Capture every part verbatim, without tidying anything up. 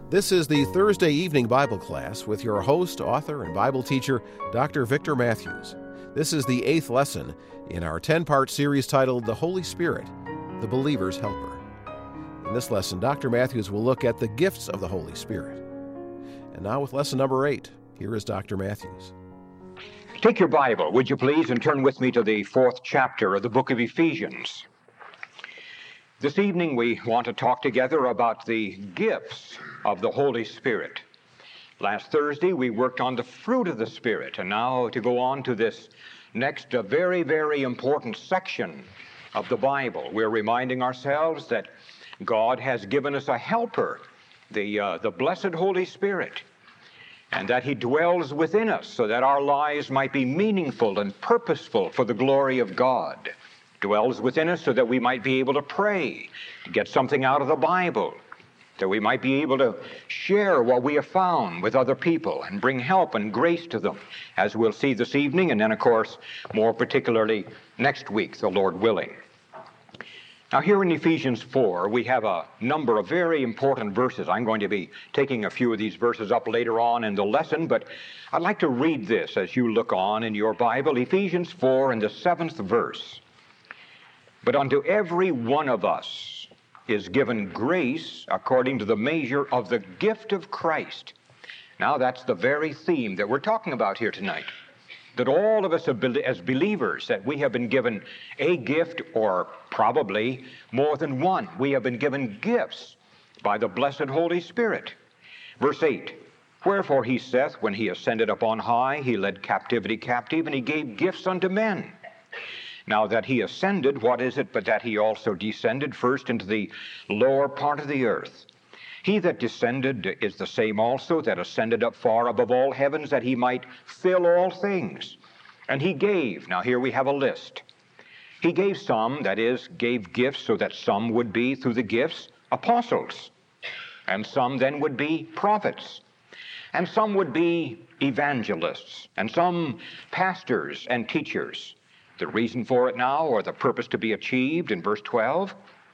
This is the Thursday evening Bible class with your host, author, and Bible teacher, Doctor Victor Matthews. This is the eighth lesson in our ten-part series titled The Holy Spirit, the Believer's Helper. In this lesson, Doctor Matthews will look at the gifts of the Holy Spirit. And now with lesson number eight, here is Doctor Matthews. Take your Bible, would you please, and turn with me to the fourth chapter of the book of Ephesians. This evening we want to talk together about the gifts of the Holy Spirit. Last Thursday we worked on the fruit of the Spirit, and now to go on to this next uh, very, very important section of the Bible. We're reminding ourselves that God has given us a helper, the, uh, the blessed Holy Spirit, and that He dwells within us so that our lives might be meaningful and purposeful for the glory of God. Dwells within us so that we might be able to pray, to get something out of the Bible, that we might be able to share what we have found with other people and bring help and grace to them, as we'll see this evening, and then, of course, more particularly next week, the Lord willing. Now, here in Ephesians four, we have a number of very important verses. I'm going to be taking a few of these verses up later on in the lesson, but I'd like to read this as you look on in your Bible, Ephesians four and the seventh verse. But unto every one of us is given grace according to the measure of the gift of Christ. Now that's the very theme that we're talking about here tonight. That all of us as believers, that we have been given a gift, or probably more than one. We have been given gifts by the blessed Holy Spirit. Verse eight, wherefore he saith, when he ascended up on high, he led captivity captive, and he gave gifts unto men. Now that he ascended, what is it but that he also descended first into the lower part of the earth? He that descended is the same also that ascended up far above all heavens, that he might fill all things. And he gave, now here we have a list. He gave some, that is, gave gifts so that some would be, through the gifts, apostles. And some then would be prophets. And some would be evangelists. And some pastors and teachers. The reason for it now, or the purpose to be achieved in verse twelve,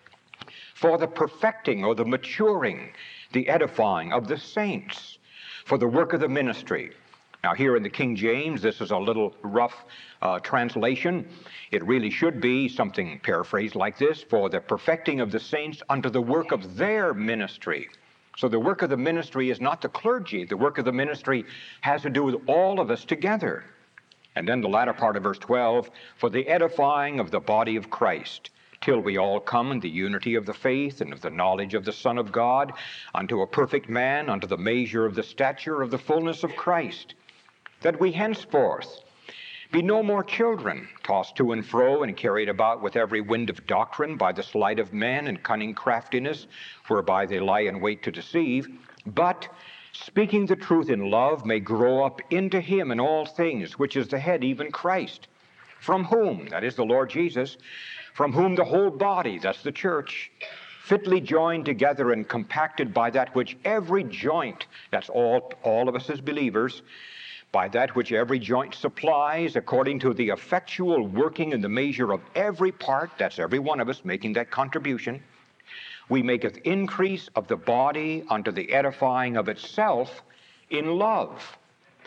for the perfecting or the maturing, the edifying of the saints, for the work of the ministry. Now here in the King James, this is a little rough uh, translation. It really should be something paraphrased like this, for the perfecting of the saints unto the work of their ministry. So the work of the ministry is not the clergy. The work of the ministry has to do with all of us together. And then the latter part of verse twelve, for the edifying of the body of Christ, till we all come in the unity of the faith and of the knowledge of the Son of God, unto a perfect man, unto the measure of the stature of the fullness of Christ, that we henceforth be no more children, tossed to and fro and carried about with every wind of doctrine by the sleight of men and cunning craftiness, whereby they lie in wait to deceive, but speaking the truth in love, may grow up into him in all things, which is the head, even Christ, from whom, that is the Lord Jesus, from whom the whole body, that's the church, fitly joined together and compacted by that which every joint, that's all, all of us as believers, by that which every joint supplies, according to the effectual working in the measure of every part, that's every one of us making that contribution, we maketh increase of the body unto the edifying of itself in love.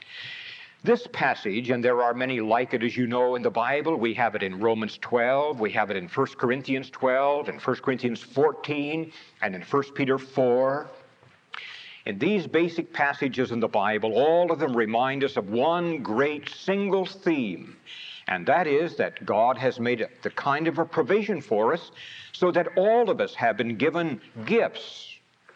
This passage, and there are many like it, as you know, in the Bible. We have it in Romans twelve, we have it in First Corinthians twelve, and First Corinthians fourteen, and in First Peter four. In these basic passages in the Bible, all of them remind us of one great single theme, and that is that God has made the kind of a provision for us so that all of us have been given gifts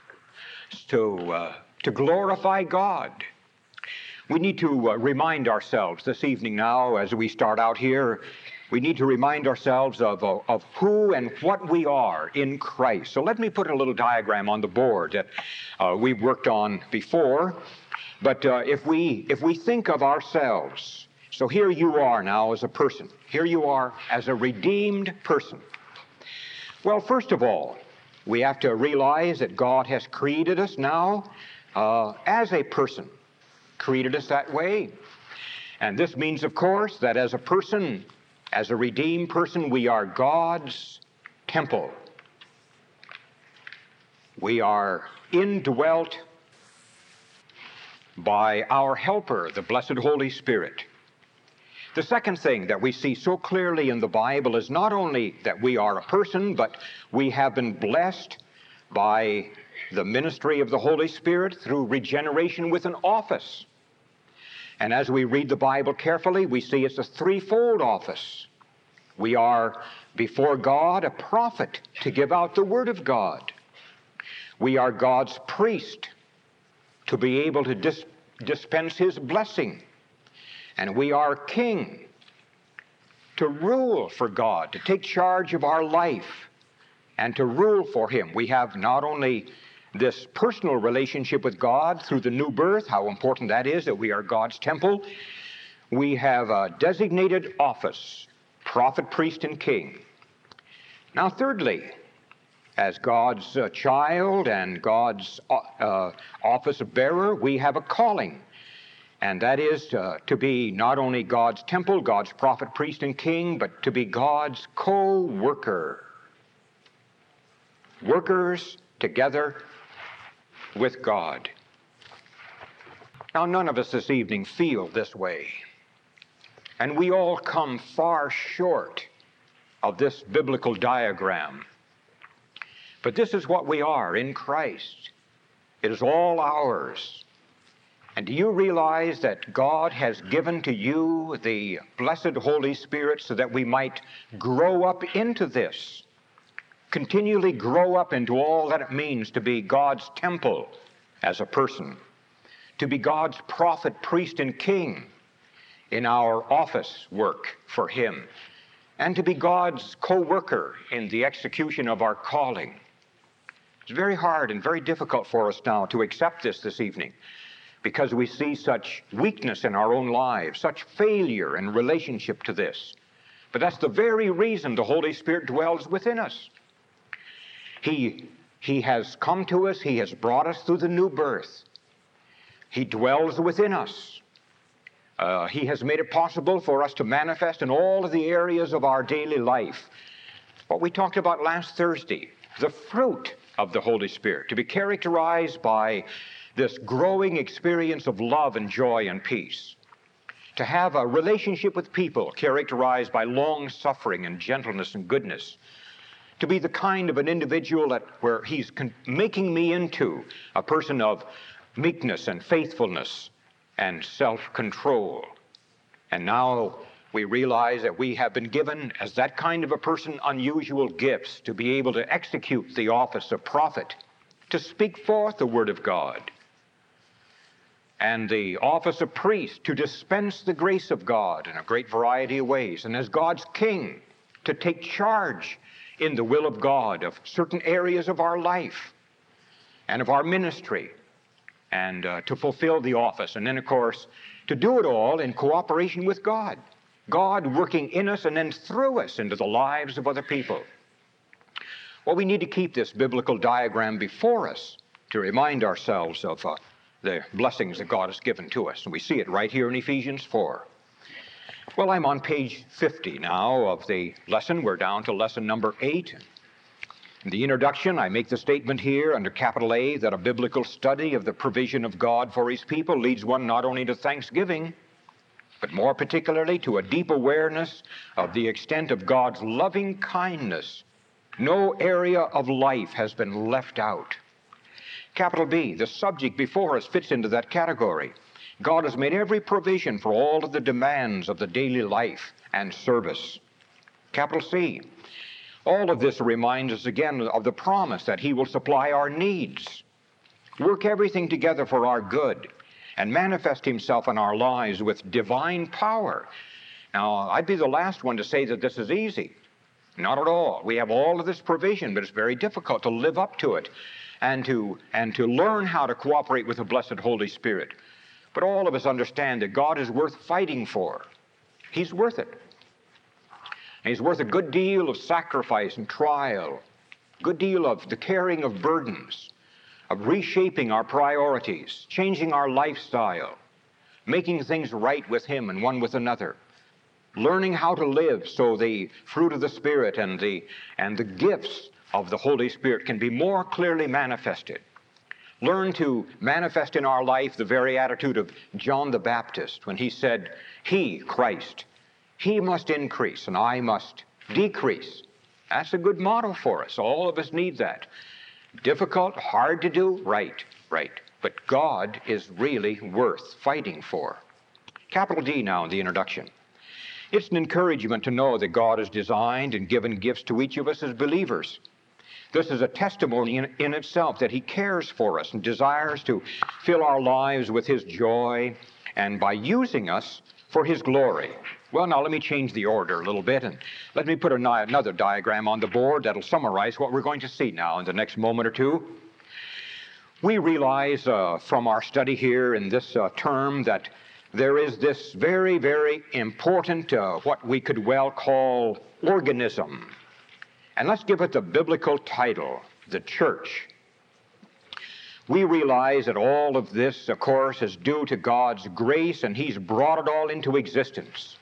to, uh, to glorify God. We need to uh, remind ourselves this evening now, as we start out here, we need to remind ourselves of, uh, of who and what we are in Christ. So let me put a little diagram on the board that uh, we've worked on before. But uh, if we if we think of ourselves, so here you are now as a person. Here you are as a redeemed person. Well, first of all, we have to realize that God has created us now uh, as a person. Created us that way. And this means, of course, that as a person, as a redeemed person, we are God's temple. We are indwelt by our helper, the blessed Holy Spirit. The second thing that we see so clearly in the Bible is not only that we are a person, but we have been blessed by the ministry of the Holy Spirit through regeneration with an office. And as we read the Bible carefully, we see it's a threefold office. We are before God a prophet to give out the Word of God. We are God's priest to be able to dis- dispense His blessing. And we are king to rule for God, to take charge of our life and to rule for Him. We have not only this personal relationship with God through the new birth, how important that is, that we are God's temple. We have a designated office, prophet, priest, and king. Now, thirdly, as God's uh, child and God's uh, office bearer, we have a calling. And that is uh, to be not only God's temple, God's prophet, priest, and king, but to be God's co-worker. Workers together with God. Now, none of us this evening feel this way. And we all come far short of this biblical diagram. But this is what we are in Christ. It is all ours. And do you realize that God has given to you the blessed Holy Spirit so that we might grow up into this, continually grow up into all that it means to be God's temple as a person, to be God's prophet, priest, and king in our office work for Him, and to be God's co-worker in the execution of our calling. It's very hard and very difficult for us now to accept this this evening, because we see such weakness in our own lives, such failure in relationship to this. But that's the very reason the Holy Spirit dwells within us. He, he has come to us, He has brought us through the new birth. He dwells within us. Uh, he has made it possible for us to manifest in all of the areas of our daily life what we talked about last Thursday, the fruit of the Holy Spirit, to be characterized by this growing experience of love and joy and peace, to have a relationship with people characterized by long suffering and gentleness and goodness, to be the kind of an individual that where He's con- making me into a person of meekness and faithfulness and self-control. And now we realize that we have been given, as that kind of a person, unusual gifts to be able to execute the office of prophet, to speak forth the Word of God, and the office of priest, to dispense the grace of God in a great variety of ways, and as God's king, to take charge in the will of God of certain areas of our life and of our ministry, and uh, to fulfill the office. And then, of course, to do it all in cooperation with God. God working in us and then through us into the lives of other people. Well, we need to keep this biblical diagram before us to remind ourselves of uh, the blessings that God has given to us. And we see it right here in Ephesians four. Well, I'm on page fifty now of the lesson. We're down to lesson number eight. In the introduction, I make the statement here under capital A that a biblical study of the provision of God for His people leads one not only to thanksgiving, but more particularly to a deep awareness of the extent of God's loving kindness. No area of life has been left out. Capital B, the subject before us fits into that category. God has made every provision for all of the demands of the daily life and service. Capital C, all of this reminds us again of the promise that He will supply our needs, work everything together for our good, and manifest Himself in our lives with divine power. Now, I'd be the last one to say that this is easy. Not at all. We have all of this provision, but it's very difficult to live up to it and to, and to learn how to cooperate with the blessed Holy Spirit. But all of us understand that God is worth fighting for. He's worth it. And He's worth a good deal of sacrifice and trial, a good deal of the carrying of burdens, of reshaping our priorities, changing our lifestyle, making things right with Him and one with another, learning how to live so the fruit of the Spirit and the, and the gifts of the Holy Spirit can be more clearly manifested. learn to manifest in our life the very attitude of John the Baptist when he said, He, Christ, He must increase and I must decrease. That's a good motto for us. All of us need that. Difficult, hard to do? Right, right. But God is really worth fighting for. Capital D now in the introduction. It's an encouragement to know that God has designed and given gifts to each of us as believers. This is a testimony in, in itself that He cares for us and desires to fill our lives with His joy and by using us for His glory. Well, now let me change the order a little bit and let me put a, another diagram on the board that'll summarize what we're going to see now in the next moment or two. We realize uh, from our study here in this uh, term that there is this very, very important, uh, what we could well call organism. And let's give it the biblical title, the church. We realize that all of this, of course, is due to God's grace, and He's brought it all into existence.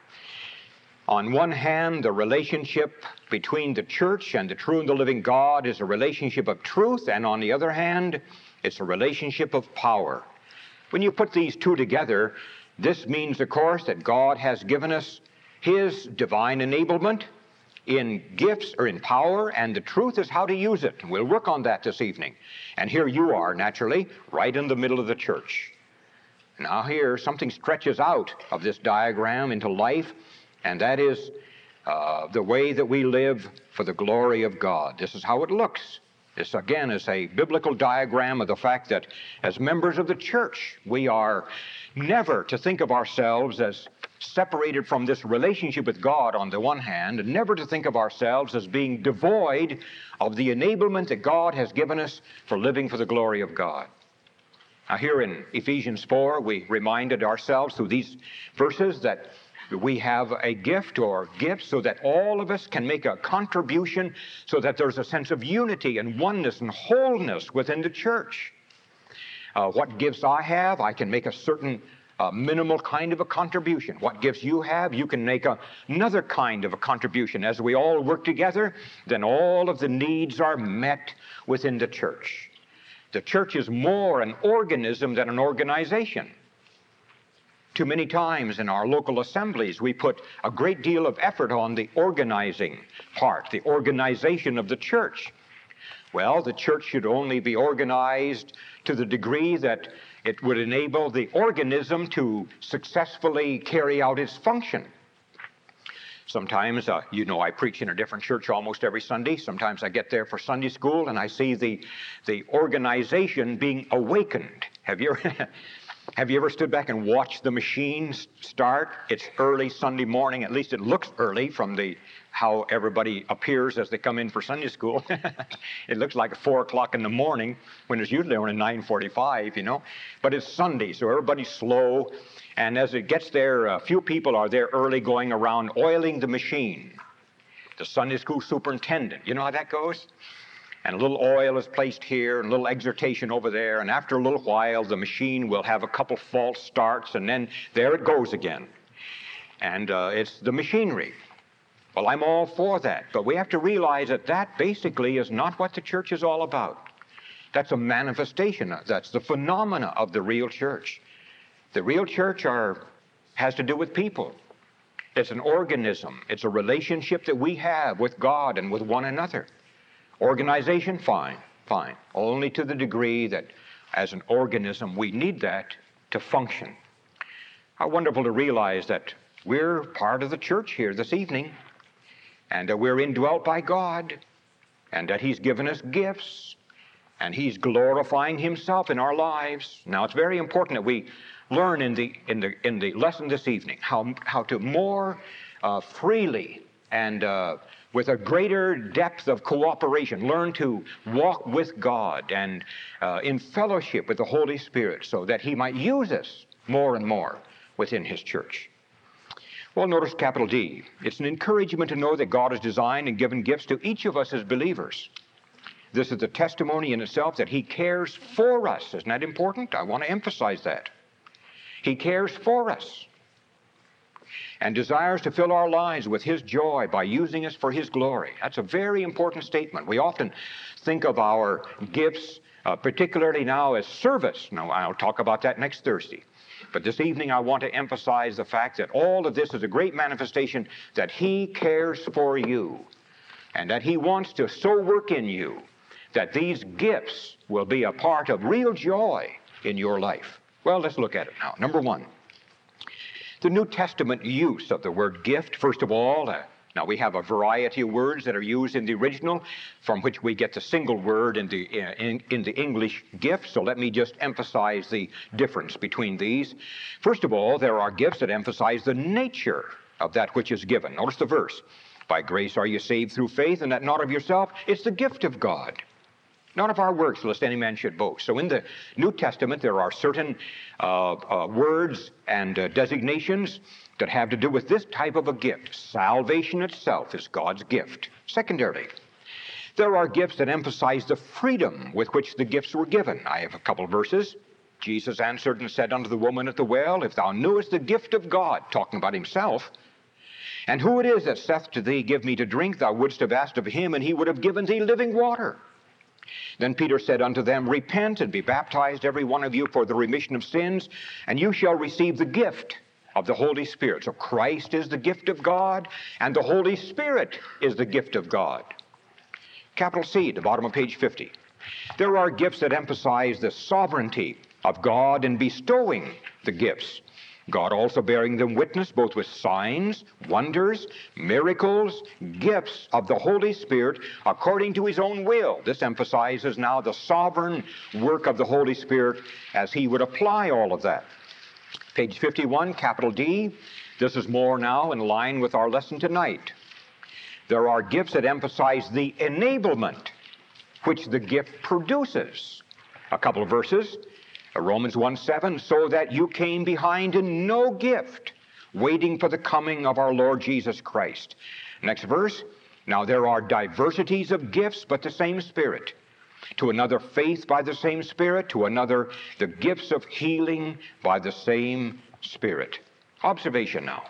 On one hand, the relationship between the church and the true and the living God is a relationship of truth, and on the other hand, it's a relationship of power. When you put these two together, this means, of course, that God has given us His divine enablement in gifts or in power, and the truth is how to use it. We'll work on that this evening. And here you are, naturally, right in the middle of the church. Now here, something stretches out of this diagram into life, and that is uh, the way that we live for the glory of God. This is how it looks. This, again, is a biblical diagram of the fact that as members of the church, we are never to think of ourselves as separated from this relationship with God on the one hand, and never to think of ourselves as being devoid of the enablement that God has given us for living for the glory of God. Now here in Ephesians four, we reminded ourselves through these verses that we have a gift or gifts so that all of us can make a contribution so that there's a sense of unity and oneness and wholeness within the church. Uh, what gifts I have, I can make a certain uh, minimal kind of a contribution. What gifts you have, you can make a, another kind of a contribution. As we all work together, then all of the needs are met within the church. The church is more an organism than an organization. Too many times in our local assemblies, we put a great deal of effort on the organizing part, the organization of the church. Well, the church should only be organized to the degree that it would enable the organism to successfully carry out its function. Sometimes, uh, you know, I preach in a different church almost every Sunday. Sometimes I get there for Sunday school and I see the, the organization being awakened. Have you ever... Have you ever stood back and watched the machine start? It's early Sunday morning. At least it looks early from the how everybody appears as they come in for Sunday school. It looks like four o'clock in the morning when it's usually only nine forty-five, you know. But it's Sunday, so everybody's slow. And as it gets there, a few people are there early going around oiling the machine. The Sunday school superintendent, you know how that goes? And a little oil is placed here, and a little exhortation over there, and after a little while, the machine will have a couple false starts, and then there it goes again. And uh, it's the machinery. Well, I'm all for that, but we have to realize that that basically is not what the church is all about. That's a manifestation. That's the phenomena of the real church. The real church are, has to do with people. It's an organism. It's a relationship that we have with God and with one another. Organization, fine, fine. Only to the degree that as an organism we need that to function. How wonderful to realize that we're part of the church here this evening, and that we're indwelt by God, and that He's given us gifts, and He's glorifying Himself in our lives. Now it's very important that we learn in the in the in the lesson this evening how how to more uh, freely and uh, with a greater depth of cooperation, learn to walk with God and uh, in fellowship with the Holy Spirit so that He might use us more and more within His church. Well, notice capital D. It's an encouragement to know that God has designed and given gifts to each of us as believers. This is the testimony in itself that He cares for us. Isn't that important? I want to emphasize that. He cares for us and desires to fill our lives with His joy by using us for His glory. That's a very important statement. We often think of our gifts uh, particularly now as service. Now, I'll talk about that next Thursday. But this evening I want to emphasize the fact that all of this is a great manifestation that He cares for you, and that He wants to so work in you that these gifts will be a part of real joy in your life. Well, let's look at it now. Number one, the New Testament use of the word gift. First of all, uh, now we have a variety of words that are used in the original from which we get the single word in the, uh, in, in the English gift. So let me just emphasize the difference between these. First of all, there are gifts that emphasize the nature of that which is given. Notice the verse. By grace are you saved through faith, and that not of yourself. It's the gift of God, not of our works, lest any man should boast. So in the New Testament, there are certain uh, uh, words and uh, designations that have to do with this type of a gift. Salvation itself is God's gift. Secondarily, there are gifts that emphasize the freedom with which the gifts were given. I have a couple of verses. Jesus answered and said unto the woman at the well, If thou knewest the gift of God, talking about Himself, and who it is that saith to thee, Give me to drink, thou wouldst have asked of Him, and He would have given thee living water. Then Peter said unto them, Repent and be baptized every one of you for the remission of sins, and you shall receive the gift of the Holy Spirit. So Christ is the gift of God, and the Holy Spirit is the gift of God. Capital C, at the bottom of page fifty. There are gifts that emphasize the sovereignty of God in bestowing the gifts, God also bearing them witness both with signs, wonders, miracles, gifts of the Holy Spirit according to His own will. This emphasizes now the sovereign work of the Holy Spirit as He would apply all of that. Page fifty-one, capital D. This is more now in line with our lesson tonight. There are gifts that emphasize the enablement which the gift produces. A couple of verses. Romans one seven, so that you came behind in no gift, waiting for the coming of our Lord Jesus Christ. Next verse, now there are diversities of gifts, but the same Spirit. To another faith by the same Spirit, to another the gifts of healing by the same Spirit. Observation now.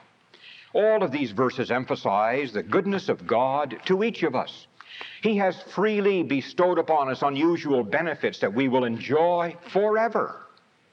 All of these verses emphasize the goodness of God to each of us. He has freely bestowed upon us unusual benefits that we will enjoy forever.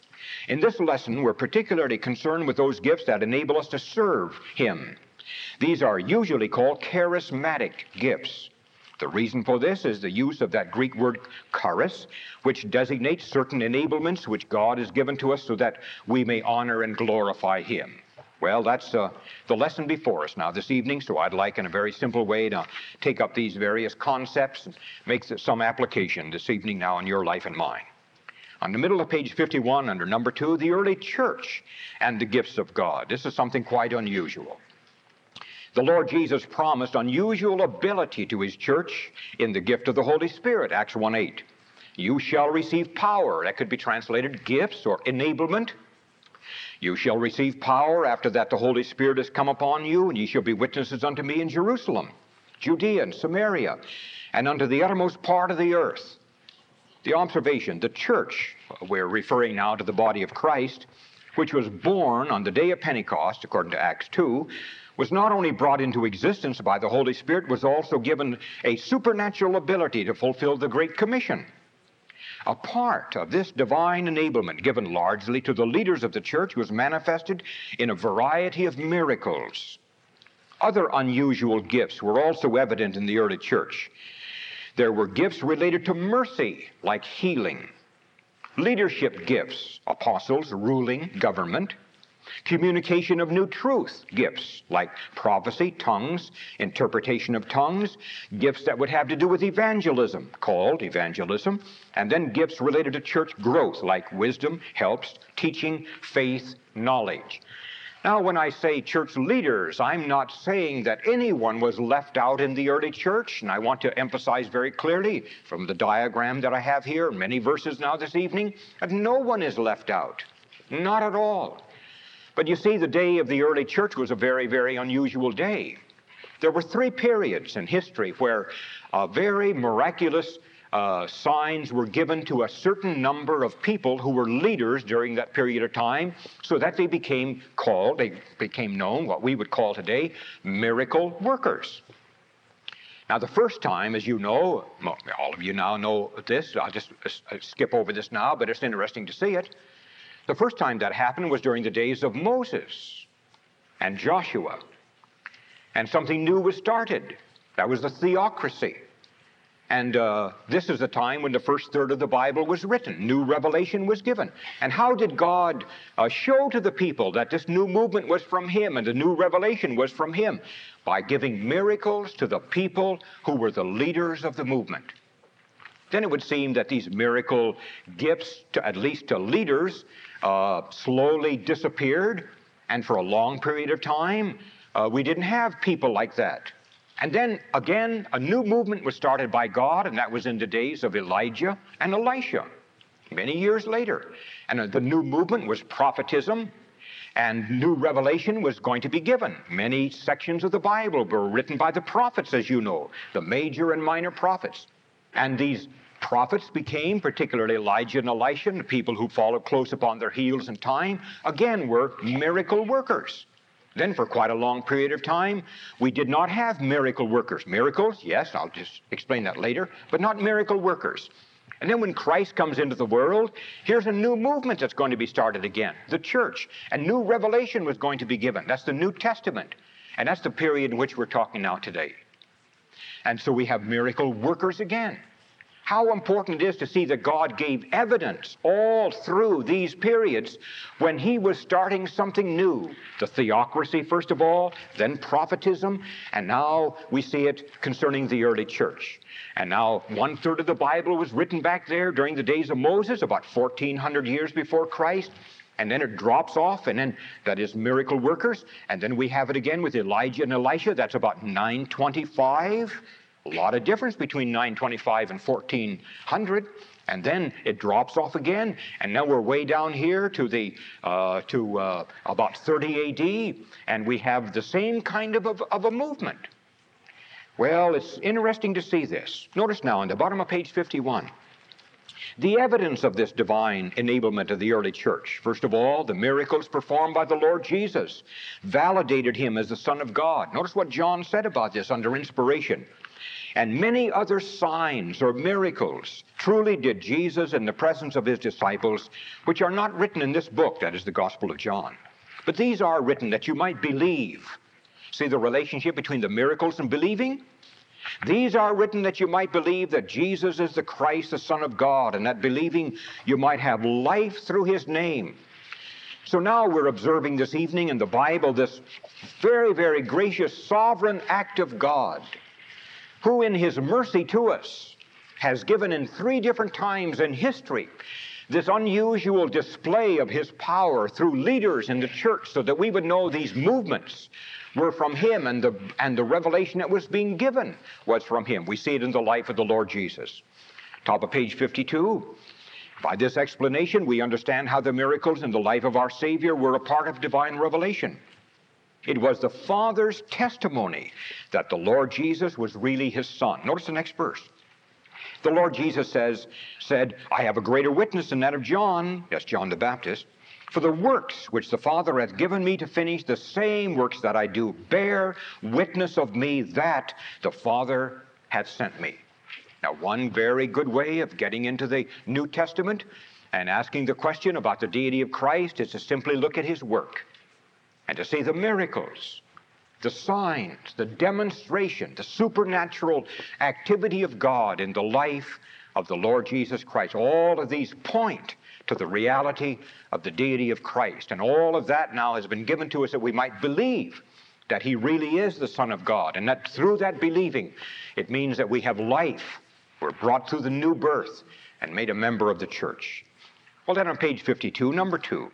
In this lesson, we're particularly concerned with those gifts that enable us to serve Him. These are usually called charismatic gifts. The reason for this is the use of that Greek word charis, which designates certain enablements which God has given to us so that we may honor and glorify Him. Well, that's uh, the lesson before us now this evening, so I'd like in a very simple way to take up these various concepts and make some application this evening now in your life and mine. On the middle of page fifty-one, under number two, the early church and the gifts of God. This is something quite unusual. The Lord Jesus promised unusual ability to His church in the gift of the Holy Spirit, Acts one eight. You shall receive power. That could be translated gifts or enablement. You shall receive power. After that the Holy Spirit has come upon you, and ye shall be witnesses unto me in Jerusalem, Judea, and Samaria, and unto the uttermost part of the earth. The observation, the church, we're referring now to the body of Christ, which was born on the day of Pentecost, according to Acts two, was not only brought into existence by the Holy Spirit, was also given a supernatural ability to fulfill the Great Commission. A part of this divine enablement given largely to the leaders of the church was manifested in a variety of miracles. Other unusual gifts were also evident in the early church. There were gifts related to mercy, like healing, leadership gifts, apostles, ruling, government, communication of new truth gifts, like prophecy, tongues, interpretation of tongues, gifts that would have to do with evangelism, called evangelism, and then gifts related to church growth, like wisdom, helps, teaching, faith, knowledge. Now, when I say church leaders, I'm not saying that anyone was left out in the early church, and I want to emphasize very clearly from the diagram that I have here, many verses now this evening, that no one is left out, not at all. But you see, the day of the early church was a very, very unusual day. There were three periods in history where uh, very miraculous uh, signs were given to a certain number of people who were leaders during that period of time, so that they became called, they became known, what we would call today, miracle workers. Now, the first time, as you know, all of you now know this, I'll just skip over this now, but it's interesting to see it. The first time that happened was during the days of Moses and Joshua. And something new was started. That was the theocracy. And uh, this is the time when the first third of the Bible was written. New revelation was given. And how did God uh, show to the people that this new movement was from Him and the new revelation was from Him? By giving miracles to the people who were the leaders of the movement. Then it would seem that these miracle gifts, to, at least to leaders, uh, slowly disappeared. And for a long period of time, uh, we didn't have people like that. And then, again, a new movement was started by God, and that was in the days of Elijah and Elisha, many years later. And the new movement was prophetism, and new revelation was going to be given. Many sections of the Bible were written by the prophets, as you know, the major and minor prophets. And these prophets became, particularly Elijah and Elisha, the people who followed close upon their heels in time, again were miracle workers. Then for quite a long period of time, we did not have miracle workers. Miracles, yes, I'll just explain that later, but not miracle workers. And then when Christ comes into the world, here's a new movement that's going to be started again, the church. And new revelation was going to be given. That's the New Testament. And that's the period in which we're talking now today. And so we have miracle workers again. How important it is to see that God gave evidence all through these periods when He was starting something new. The theocracy, first of all, then prophetism, and now we see it concerning the early church. And now one third of the Bible was written back there during the days of Moses, about fourteen hundred years before Christ. And then it drops off, and then that is miracle workers. And then we have it again with Elijah and Elisha. That's about nine twenty-five. A lot of difference between nine twenty-five and fourteen hundred, and then it drops off again, and now we're way down here to the uh, to uh, about thirty A D, and we have the same kind of, of, of a movement. Well, it's interesting to see this. Notice now on the bottom of page fifty-one, the evidence of this divine enablement of the early church. First of all, the miracles performed by the Lord Jesus validated Him as the Son of God. Notice what John said about this under inspiration. And many other signs or miracles truly did Jesus in the presence of His disciples, which are not written in this book, that is the Gospel of John. But these are written that you might believe. See the relationship between the miracles and believing? These are written that you might believe that Jesus is the Christ, the Son of God, and that believing you might have life through His name. So now we're observing this evening in the Bible this very, very gracious, sovereign act of God, who in His mercy to us has given in three different times in history this unusual display of His power through leaders in the church so that we would know these movements were from Him and the, and the revelation that was being given was from Him. We see it in the life of the Lord Jesus. Top of page fifty-two. By this explanation, we understand how the miracles in the life of our Savior were a part of divine revelation. It was the Father's testimony that the Lord Jesus was really His Son. Notice the next verse. The Lord Jesus says, said, I have a greater witness than that of John, that's John the Baptist, for the works which the Father hath given me to finish, the same works that I do, bear witness of me that the Father hath sent me. Now, one very good way of getting into the New Testament and asking the question about the deity of Christ is to simply look at His work and to see the miracles, the signs, the demonstration, the supernatural activity of God in the life of the Lord Jesus Christ. All of these point to the reality of the deity of Christ. And all of that now has been given to us that we might believe that He really is the Son of God, and that through that believing, it means that we have life. We're brought through the new birth and made a member of the church. Well, then on page fifty-two, number two,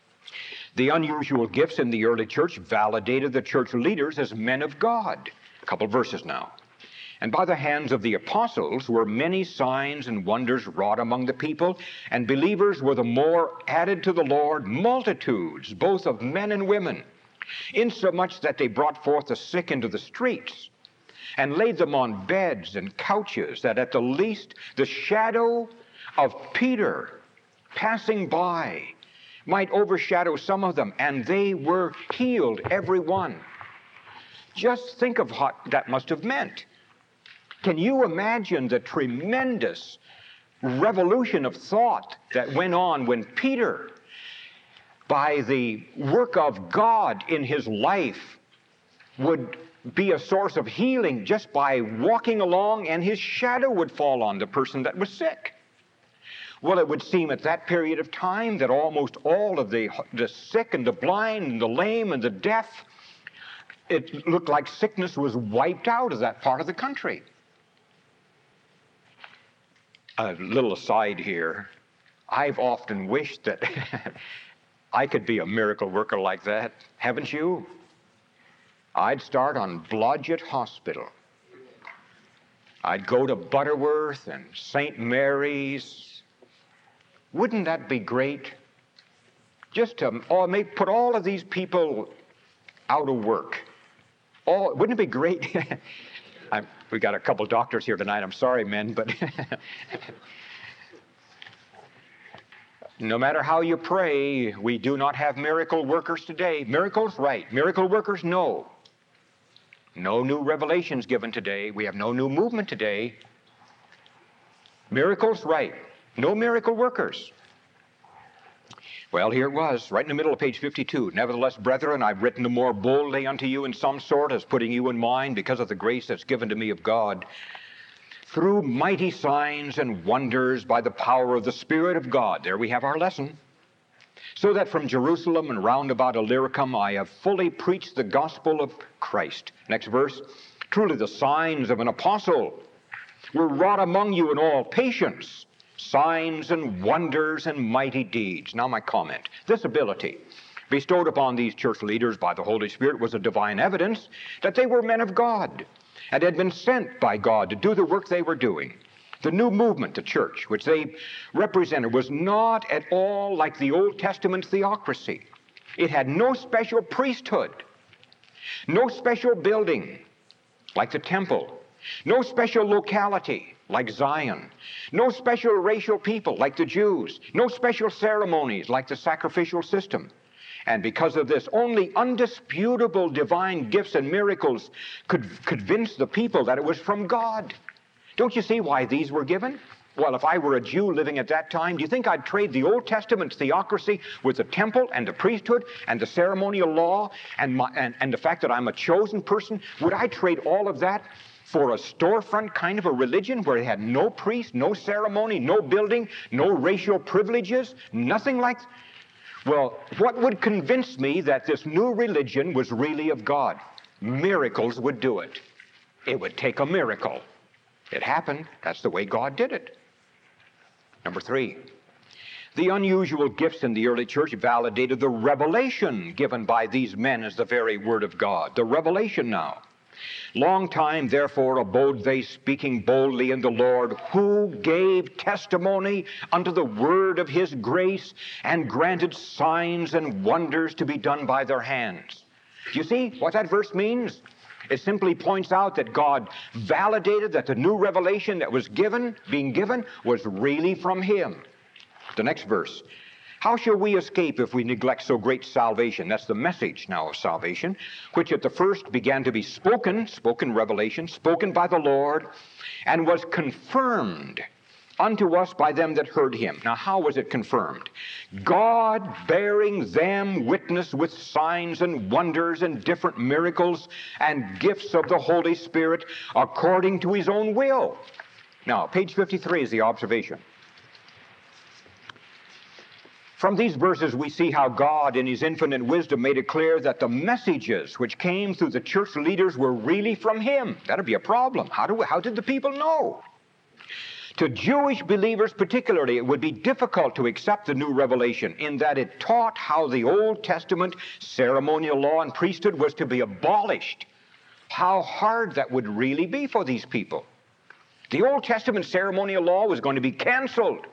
the unusual gifts in the early church validated the church leaders as men of God. A couple verses now. And by the hands of the apostles were many signs and wonders wrought among the people, and believers were the more added to the Lord, multitudes, both of men and women, insomuch that they brought forth the sick into the streets, and laid them on beds and couches, that at the least the shadow of Peter passing by might overshadow some of them, and they were healed, every one. Just think of what that must have meant. Can you imagine the tremendous revolution of thought that went on when Peter, by the work of God in his life, would be a source of healing just by walking along, and his shadow would fall on the person that was sick? Well, it would seem at that period of time that almost all of the, the sick and the blind and the lame and the deaf, it looked like sickness was wiped out of that part of the country. A little aside here, I've often wished that I could be a miracle worker like that. Haven't you? I'd start on Blodgett Hospital. I'd go to Butterworth and Saint Mary's. Wouldn't that be great? Just to or maybe put all of these people out of work. Oh, wouldn't it be great? I'm, we got a couple doctors here tonight. I'm sorry, men, but no matter how you pray, we do not have miracle workers today. Miracles, right. Miracle workers, no. No new revelations given today. We have no new movement today. Miracles, right. No miracle workers. Well, here it was, right in the middle of page fifty-two. Nevertheless, brethren, I've written the more boldly unto you in some sort, as putting you in mind, because of the grace that's given to me of God, through mighty signs and wonders by the power of the Spirit of God. There we have our lesson. So that from Jerusalem and round about Illyricum I have fully preached the gospel of Christ. Next verse. Truly the signs of an apostle were wrought among you in all patience, signs and wonders and mighty deeds. Now my comment. This ability bestowed upon these church leaders by the Holy Spirit was a divine evidence that they were men of God and had been sent by God to do the work they were doing. The new movement, the church, which they represented, was not at all like the Old Testament theocracy. It had no special priesthood, no special building like the temple, no special locality like Zion, no special racial people like the Jews, no special ceremonies like the sacrificial system. And because of this, only undisputable divine gifts and miracles could convince the people that it was from God. Don't you see why these were given? Well, if I were a Jew living at that time, do you think I'd trade the Old Testament theocracy with the temple and the priesthood and the ceremonial law and, my, and, and the fact that I'm a chosen person? Would I trade all of that for a storefront kind of a religion where it had no priest, no ceremony, no building, no racial privileges, nothing like that? Well, what would convince me that this new religion was really of God? Miracles would do it. It would take a miracle. It happened. That's the way God did it. Number three, the unusual gifts in the early church validated the revelation given by these men as the very word of God. The revelation now. Long time, therefore, abode they speaking boldly in the Lord, who gave testimony unto the word of his grace, and granted signs and wonders to be done by their hands. Do you see what that verse means? It simply points out that God validated that the new revelation that was given, being given, was really from him. The next verse. How shall we escape if we neglect so great salvation? That's the message now of salvation, which at the first began to be spoken, spoken revelation, spoken by the Lord, and was confirmed unto us by them that heard him. Now, how was it confirmed? God bearing them witness with signs and wonders and different miracles and gifts of the Holy Spirit according to his own will. Now, page fifty-three is the observation. From these verses, we see how God, in his infinite wisdom, made it clear that the messages which came through the church leaders were really from him. That'd be a problem. How do we, how did the people know? To Jewish believers particularly, it would be difficult to accept the new revelation in that it taught how the Old Testament ceremonial law and priesthood was to be abolished. How hard that would really be for these people. The Old Testament ceremonial law was going to be canceled.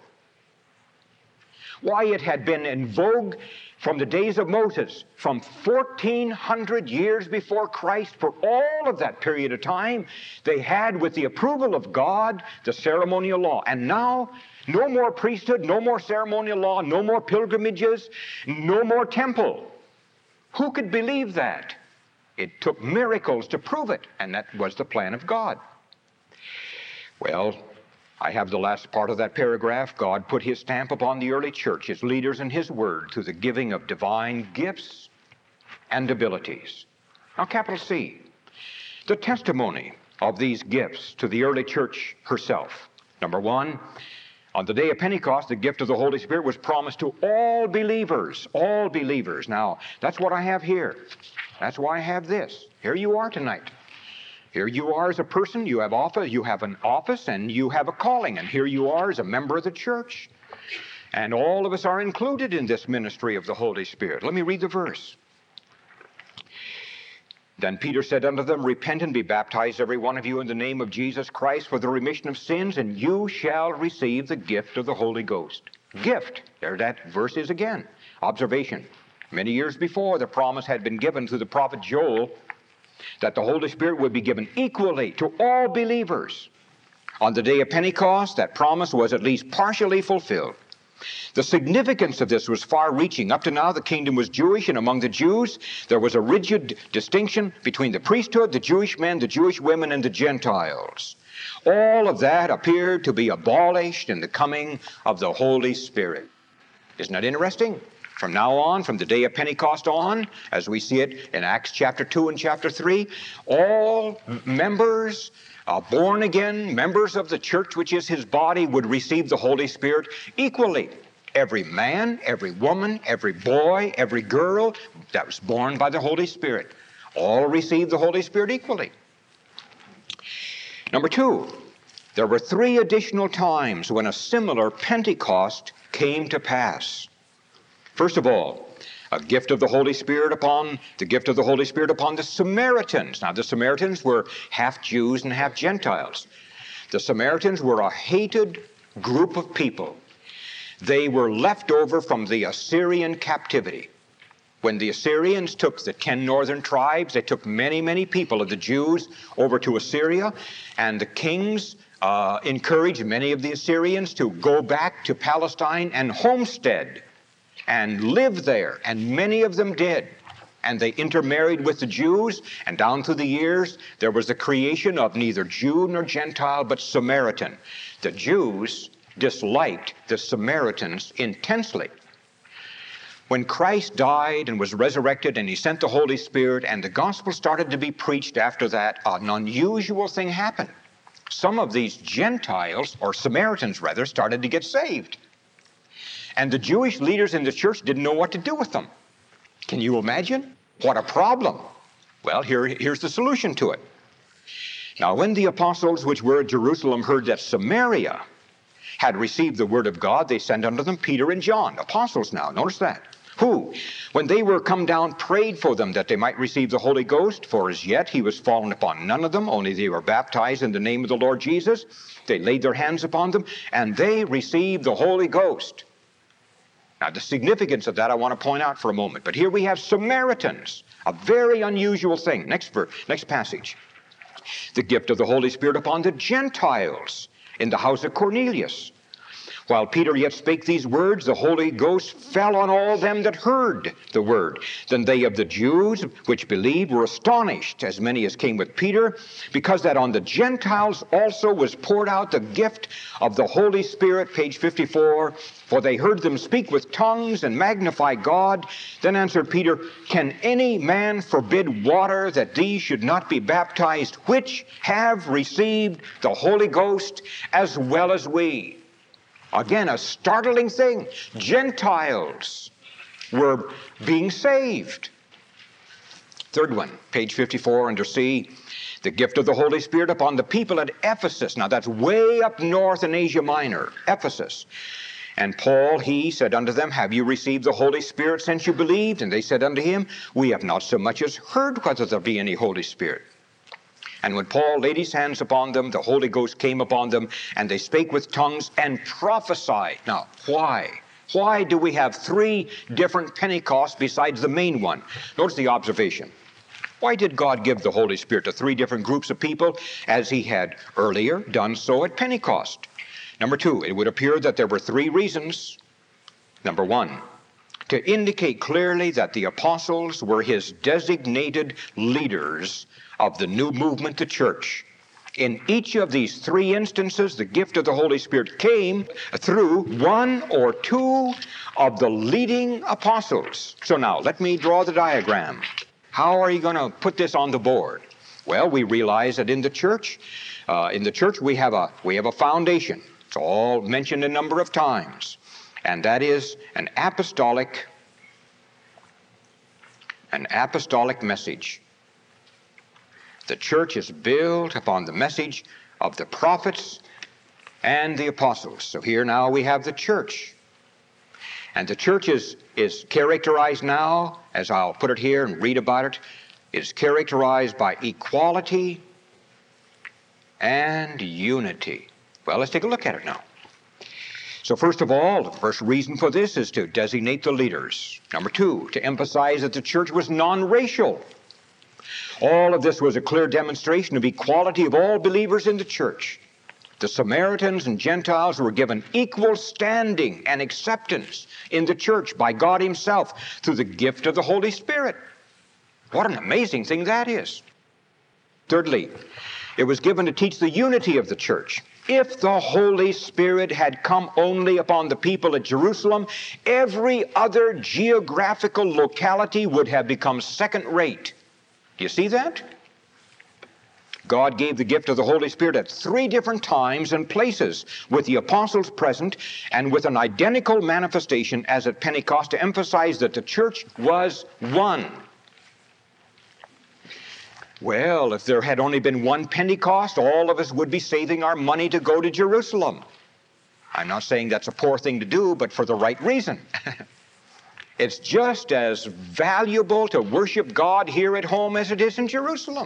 Why, it had been in vogue from the days of Moses, from fourteen hundred years before Christ. For all of that period of time, they had, with the approval of God, the ceremonial law. And now, no more priesthood, no more ceremonial law, no more pilgrimages, no more temple. Who could believe that? It took miracles to prove it, and that was the plan of God. Well, I have the last part of that paragraph. God put his stamp upon the early church, his leaders, and his word through the giving of divine gifts and abilities. Now, capital C, the testimony of these gifts to the early church herself. Number one, on the day of Pentecost, the gift of the Holy Spirit was promised to all believers, all believers. Now, that's what I have here. That's why I have this. Here you are tonight. Here you are as a person, you have office, you have an office, and you have a calling, and here you are as a member of the church. And all of us are included in this ministry of the Holy Spirit. Let me read the verse. Then Peter said unto them, Repent and be baptized, every one of you, in the name of Jesus Christ for the remission of sins, and you shall receive the gift of the Holy Ghost. Gift. There that verse is again. Observation. Many years before, the promise had been given through the prophet Joel that the Holy Spirit would be given equally to all believers. On the day of Pentecost, that promise was at least partially fulfilled. The significance of this was far-reaching. Up to now, the kingdom was Jewish, and among the Jews, there was a rigid distinction between the priesthood, the Jewish men, the Jewish women, and the Gentiles. All of that appeared to be abolished in the coming of the Holy Spirit. Isn't that interesting? From now on, from the day of Pentecost on, as we see it in Acts chapter two and chapter three, all members, uh, born again, members of the church, which is his body, would receive the Holy Spirit equally. Every man, every woman, every boy, every girl that was born by the Holy Spirit, all received the Holy Spirit equally. Number two, there were three additional times when a similar Pentecost came to pass. First of all, a gift of the Holy Spirit upon, the gift of the Holy Spirit upon the Samaritans. Now, the Samaritans were half Jews and half Gentiles. The Samaritans were a hated group of people. They were left over from the Assyrian captivity. When the Assyrians took the ten northern tribes, they took many, many people of the Jews over to Assyria, and the kings uh, encouraged many of the Assyrians to go back to Palestine and homestead and live there, and many of them did. And they intermarried with the Jews, and down through the years, there was the creation of neither Jew nor Gentile, but Samaritan. The Jews disliked the Samaritans intensely. When Christ died and was resurrected, and he sent the Holy Spirit, and the gospel started to be preached after that, an unusual thing happened. Some of these Gentiles, or Samaritans rather, started to get saved. And the Jewish leaders in the church didn't know what to do with them. Can you imagine? What a problem. Well, here, here's the solution to it. Now, when the apostles which were at Jerusalem heard that Samaria had received the word of God, they sent unto them Peter and John, apostles now. Notice that. Who, when they were come down, prayed for them that they might receive the Holy Ghost, for as yet he was fallen upon none of them, only they were baptized in the name of the Lord Jesus. They laid their hands upon them, and they received the Holy Ghost. Now, the significance of that I want to point out for a moment. But here we have Samaritans, a very unusual thing. Next verse, next passage. The gift of the Holy Spirit upon the Gentiles in the house of Cornelius. While Peter yet spake these words, the Holy Ghost fell on all them that heard the word. Then they of the Jews which believed were astonished, as many as came with Peter, because that on the Gentiles also was poured out the gift of the Holy Spirit, page fifty-four, for they heard them speak with tongues and magnify God. Then answered Peter, Can any man forbid water that these should not be baptized, which have received the Holy Ghost as well as we? Again, a startling thing. Gentiles were being saved. Third one, page fifty-four, under C, the gift of the Holy Spirit upon the people at Ephesus. Now that's way up north in Asia Minor, Ephesus. And Paul, he said unto them, Have you received the Holy Spirit since you believed? And they said unto him, We have not so much as heard whether there be any Holy Spirit. And when Paul laid his hands upon them, the Holy Ghost came upon them, and they spake with tongues and prophesied. Now, why? Why do we have three different Pentecosts besides the main one? Notice the observation. Why did God give the Holy Spirit to three different groups of people as he had earlier done so at Pentecost? Number two, it would appear that there were three reasons. Number one, to indicate clearly that the apostles were his designated leaders of the new movement, the church. In each of these three instances, the gift of the Holy Spirit came through one or two of the leading apostles. So now, let me draw the diagram. How are you going to put this on the board? Well, we realize that in the church, uh, in the church we have a we have a foundation. It's all mentioned a number of times, and that is an apostolic, an apostolic message. The church is built upon the message of the prophets and the apostles. So here now we have the church. And the church is, is characterized now, as I'll put it here and read about it, is characterized by equality and unity. Well, let's take a look at it now. So first of all, the first reason for this is to designate the leaders. Number two, to emphasize that the church was non-racial. All of this was a clear demonstration of equality of all believers in the church. The Samaritans and Gentiles were given equal standing and acceptance in the church by God Himself through the gift of the Holy Spirit. What an amazing thing that is. Thirdly, it was given to teach the unity of the church. If the Holy Spirit had come only upon the people at Jerusalem, every other geographical locality would have become second-rate. Do you see that? God gave the gift of the Holy Spirit at three different times and places, with the apostles present and with an identical manifestation as at Pentecost, to emphasize that the church was one. Well, if there had only been one Pentecost, all of us would be saving our money to go to Jerusalem. I'm not saying that's a poor thing to do, but for the right reason. It's just as valuable to worship God here at home as it is in Jerusalem.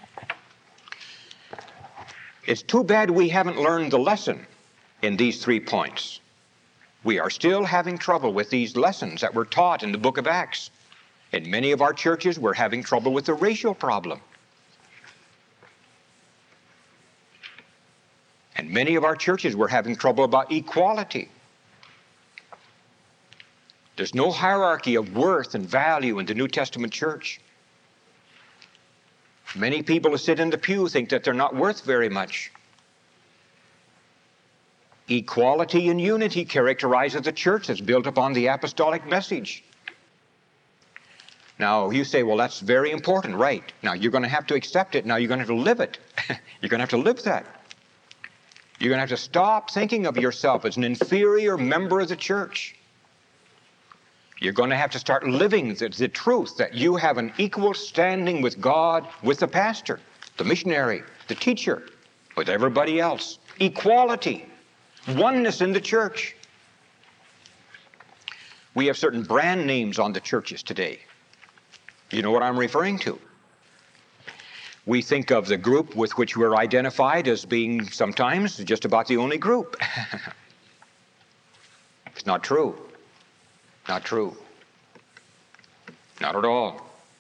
It's too bad we haven't learned the lesson in these three points. We are still having trouble with these lessons that were taught in the book of Acts. In many of our churches, we're having trouble with the racial problem. And many of our churches, we're having trouble about equality. There's no hierarchy of worth and value in the New Testament church. Many people who sit in the pew think that they're not worth very much. Equality and unity characterizes the church that's built upon the apostolic message. Now, you say, well, that's very important, right? Now, you're going to have to accept it. Now, you're going to have to live it. You're going to have to live that. You're going to have to stop thinking of yourself as an inferior member of the church. You're going to have to start living the, the truth that you have an equal standing with God, with the pastor, the missionary, the teacher, with everybody else. Equality, oneness in the church. We have certain brand names on the churches today. You know what I'm referring to? We think of the group with which we're identified as being sometimes just about the only group. It's not true. Not true. Not at all.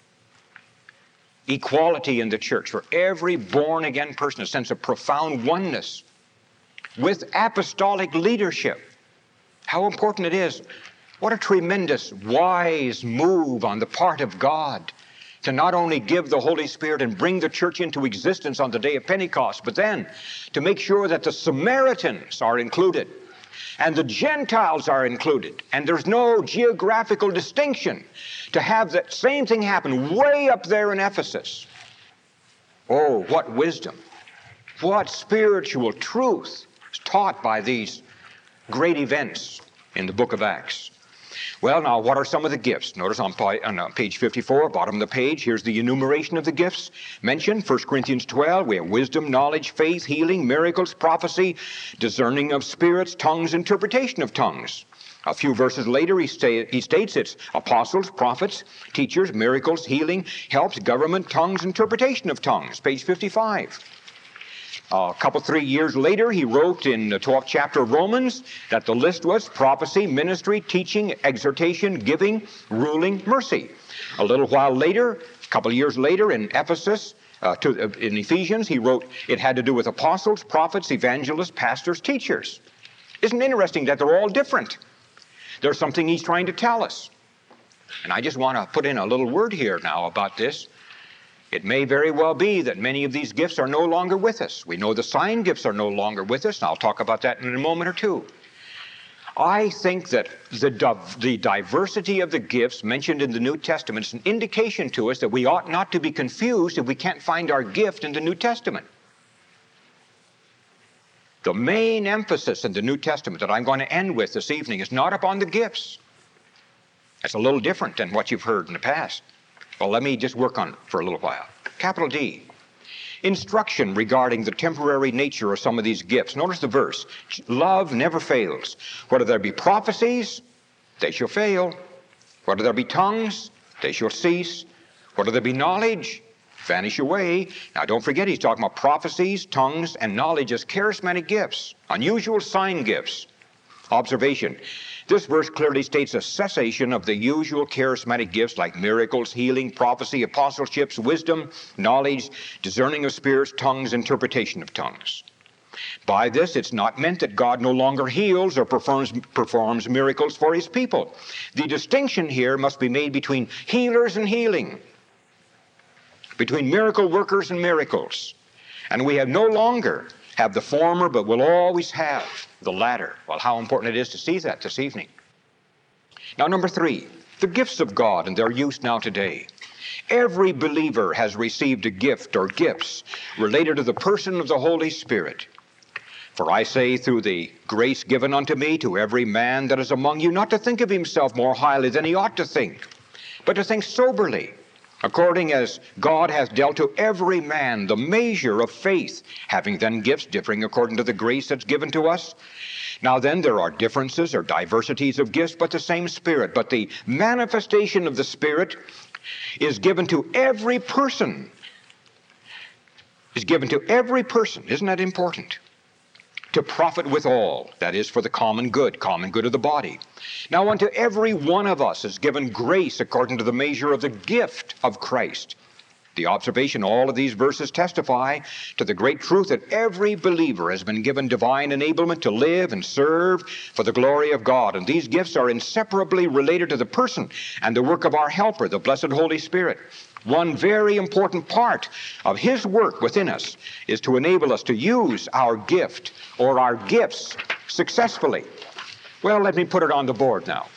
Equality in the church for every born-again person, a sense of profound oneness with apostolic leadership. How important it is. What a tremendous, wise move on the part of God to not only give the Holy Spirit and bring the church into existence on the day of Pentecost, but then to make sure that the Samaritans are included and the Gentiles are included, and there's no geographical distinction, to have that same thing happen way up there in Ephesus. Oh, what wisdom, what spiritual truth is taught by these great events in the book of Acts. Well, now, what are some of the gifts? Notice on page fifty-four, bottom of the page, here's the enumeration of the gifts mentioned. First Corinthians twelve, we have wisdom, knowledge, faith, healing, miracles, prophecy, discerning of spirits, tongues, interpretation of tongues. A few verses later, he, sta- he states it's apostles, prophets, teachers, miracles, healing, helps, government, tongues, interpretation of tongues. Page fifty-five. Uh, a couple, three years later, he wrote in the twelfth chapter of Romans that the list was prophecy, ministry, teaching, exhortation, giving, ruling, mercy. A little while later, a couple of years later in Ephesus, uh, to, uh, in Ephesians, he wrote it had to do with apostles, prophets, evangelists, pastors, teachers. Isn't it interesting that they're all different? There's something he's trying to tell us. And I just want to put in a little word here now about this. It may very well be that many of these gifts are no longer with us. We know the sign gifts are no longer with us, and I'll talk about that in a moment or two. I think that the, the diversity of the gifts mentioned in the New Testament is an indication to us that we ought not to be confused if we can't find our gift in the New Testament. The main emphasis in the New Testament that I'm going to end with this evening is not upon the gifts. That's a little different than what you've heard in the past. Well, let me just work on it for a little while. Capital D. Instruction regarding the temporary nature of some of these gifts. Notice the verse. Love never fails. Whether there be prophecies, they shall fail. Whether there be tongues, they shall cease. Whether there be knowledge, vanish away. Now don't forget, he's talking about prophecies, tongues, and knowledge as charismatic gifts, unusual sign gifts. Observation. This verse clearly states a cessation of the usual charismatic gifts like miracles, healing, prophecy, apostleships, wisdom, knowledge, discerning of spirits, tongues, interpretation of tongues. By this, it's not meant that God no longer heals or performs, performs miracles for his people. The distinction here must be made between healers and healing, between miracle workers and miracles. And we have no longer have the former, but will always have the latter. Well, how important it is to see that this evening. Now, number three, the gifts of God and their use now today. Every believer has received a gift or gifts related to the person of the Holy Spirit. For I say, through the grace given unto me, to every man that is among you, not to think of himself more highly than he ought to think, but to think soberly, according as God hath dealt to every man the measure of faith, having then gifts differing according to the grace that's given to us. Now then, there are differences or diversities of gifts, but the same Spirit. But the manifestation of the Spirit is given to every person. Is given to every person. Isn't that important? To profit withal, that is, for the common good, common good of the body. Now unto every one of us is given grace according to the measure of the gift of Christ. The observation, all of these verses testify to the great truth that every believer has been given divine enablement to live and serve for the glory of God. And these gifts are inseparably related to the person and the work of our helper, the blessed Holy Spirit. One very important part of his work within us is to enable us to use our gift or our gifts successfully. Well, let me put it on the board now.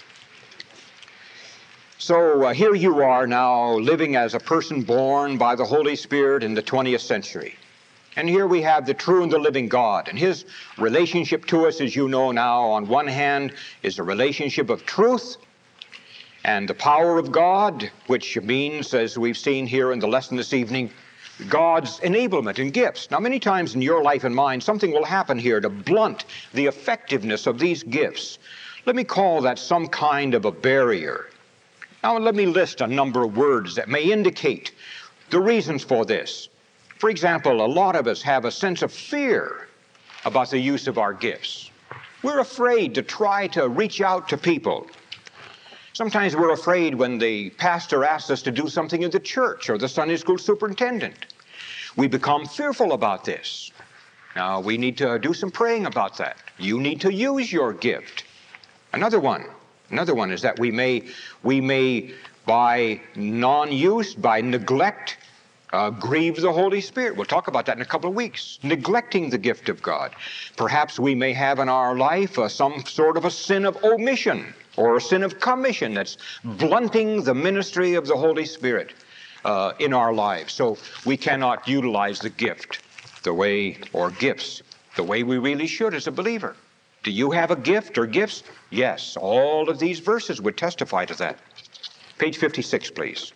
So uh, here you are now living as a person born by the Holy Spirit in the twentieth century. And here we have the true and the living God. And his relationship to us, as you know now, on one hand is a relationship of truth and the power of God, which means, as we've seen here in the lesson this evening, God's enablement and gifts. Now, many times in your life and mine, something will happen here to blunt the effectiveness of these gifts. Let me call that some kind of a barrier. Now, let me list a number of words that may indicate the reasons for this. For example, a lot of us have a sense of fear about the use of our gifts. We're afraid to try to reach out to people. Sometimes we're afraid when the pastor asks us to do something in the church or the Sunday school superintendent. We become fearful about this. Now, we need to do some praying about that. You need to use your gift. Another one, another one is that we may, we may by non-use, by neglect, uh, grieve the Holy Spirit. We'll talk about that in a couple of weeks. Neglecting the gift of God. Perhaps we may have in our life uh, some sort of a sin of omission, or a sin of commission that's blunting the ministry of the Holy Spirit uh, in our lives. So we cannot utilize the gift the way, or gifts, the way we really should as a believer. Do you have a gift or gifts? Yes, all of these verses would testify to that. Page fifty-six, please.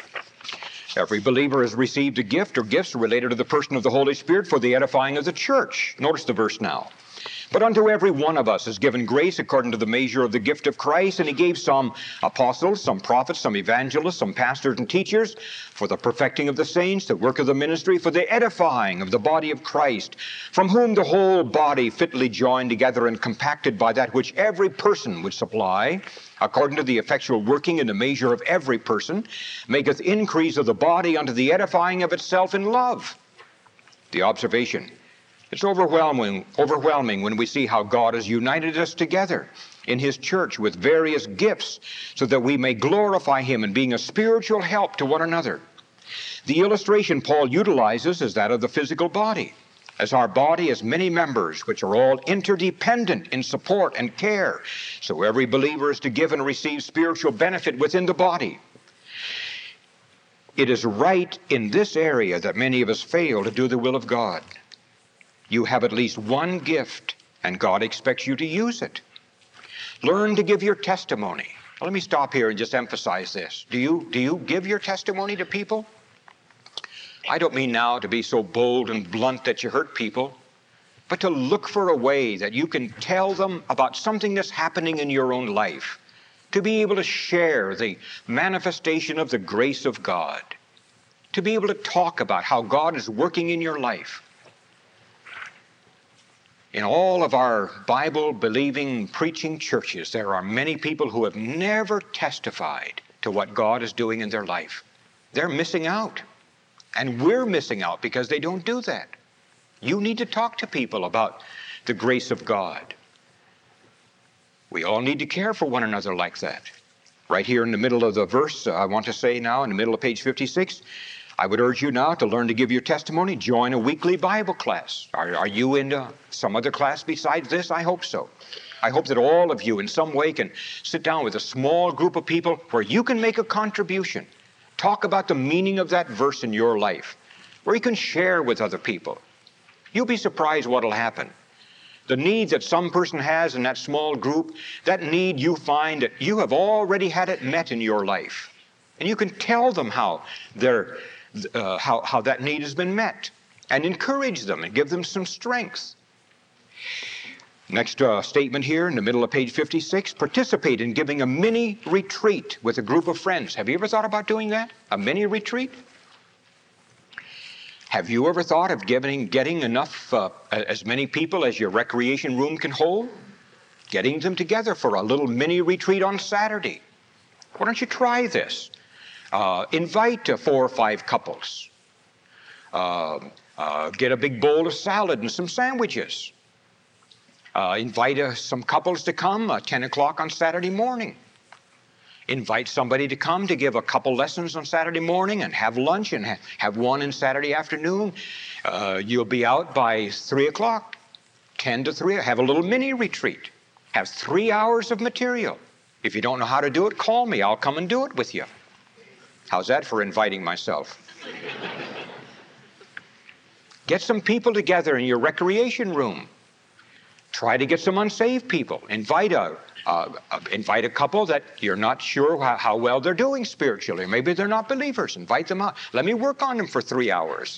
Every believer has received a gift or gifts related to the person of the Holy Spirit for the edifying of the church. Notice the verse now. But unto every one of us is given grace according to the measure of the gift of Christ, and he gave some apostles, some prophets, some evangelists, some pastors and teachers, for the perfecting of the saints, the work of the ministry, for the edifying of the body of Christ, from whom the whole body fitly joined together and compacted by that which every person would supply, according to the effectual working in the measure of every person, maketh increase of the body unto the edifying of itself in love. The observation. It's overwhelming, overwhelming when we see how God has united us together in his church with various gifts so that we may glorify him in being a spiritual help to one another. The illustration Paul utilizes is that of the physical body. As our body has many members, which are all interdependent in support and care, so every believer is to give and receive spiritual benefit within the body. It is right in this area that many of us fail to do the will of God. You have at least one gift, and God expects you to use it. Learn to give your testimony. Let me stop here and just emphasize this. Do you, do you give your testimony to people? I don't mean now to be so bold and blunt that you hurt people, but to look for a way that you can tell them about something that's happening in your own life, to be able to share the manifestation of the grace of God, to be able to talk about how God is working in your life. In all of our Bible-believing, preaching churches, there are many people who have never testified to what God is doing in their life. They're missing out. And we're missing out because they don't do that. You need to talk to people about the grace of God. We all need to care for one another like that. Right here in the middle of the verse, uh, I want to say now, in the middle of page fifty-six, I would urge you now to learn to give your testimony. Join a weekly Bible class. Are, are you in uh, some other class besides this? I hope so. I hope that all of you in some way can sit down with a small group of people where you can make a contribution. Talk about the meaning of that verse in your life, where you can share with other people. You'll be surprised what will happen. The need that some person has in that small group, that need you find that you have already had it met in your life. And you can tell them how, they're, uh, how, how that need has been met and encourage them and give them some strength. Next uh, statement here in the middle of page fifty-six, participate in giving a mini retreat with a group of friends. Have you ever thought about doing that? A mini retreat? Have you ever thought of giving, getting enough, uh, as many people as your recreation room can hold? Getting them together for a little mini retreat on Saturday. Why don't you try this? Uh, invite uh, four or five couples. Uh, uh, get a big bowl of salad and some sandwiches. Uh, invite uh, some couples to come uh, ten o'clock on Saturday morning. Invite somebody to come to give a couple lessons on Saturday morning and have lunch and ha- have one in Saturday afternoon. Uh, you'll be out by three o'clock, ten to three. Have a little mini retreat. Have three hours of material. If you don't know how to do it, call me. I'll come and do it with you. How's that for inviting myself? Get some people together in your recreation room. Try to get some unsaved people. Invite a, uh, uh, invite a couple that you're not sure how, how well they're doing spiritually. Maybe they're not believers. Invite them out. Let me work on them for three hours.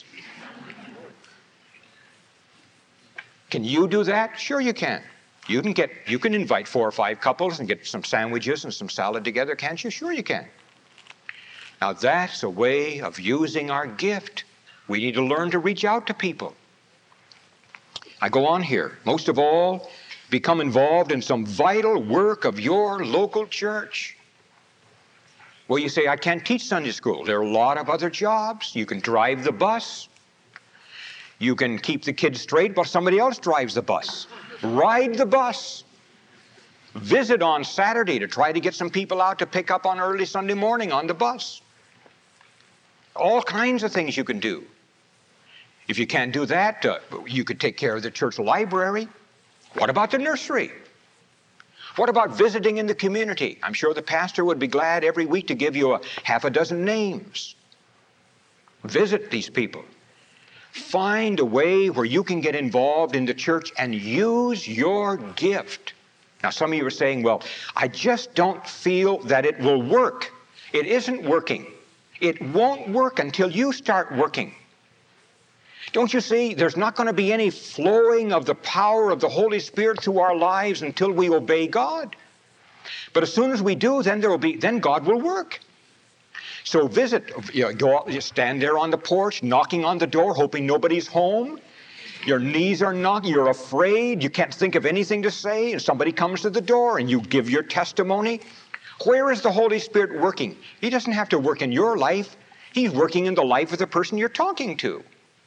Can you do that? Sure you can. You can get, you can invite four or five couples and get some sandwiches and some salad together, can't you? Sure you can. Now that's a way of using our gift. We need to learn to reach out to people. I go on here. Most of all, become involved in some vital work of your local church. Well, you say, I can't teach Sunday school. There are a lot of other jobs. You can drive the bus. You can keep the kids straight while somebody else drives the bus. Ride the bus. Visit on Saturday to try to get some people out to pick up on early Sunday morning on the bus. All kinds of things you can do. If you can't do that, uh, you could take care of the church library. What about the nursery? What about visiting in the community? I'm sure the pastor would be glad every week to give you a half a dozen names. Visit these people. Find a way where you can get involved in the church and use your gift. Now, some of you are saying, well, I just don't feel that it will work. It isn't working. It won't work until you start working. Don't you see, there's not going to be any flowing of the power of the Holy Spirit through our lives until we obey God. But as soon as we do, then there will be, then God will work. So visit, you know, go out, you stand there on the porch, knocking on the door, hoping nobody's home. Your knees are knocking, you're afraid, you can't think of anything to say, and somebody comes to the door and you give your testimony. Where is the Holy Spirit working? He doesn't have to work in your life. He's working in the life of the person you're talking to.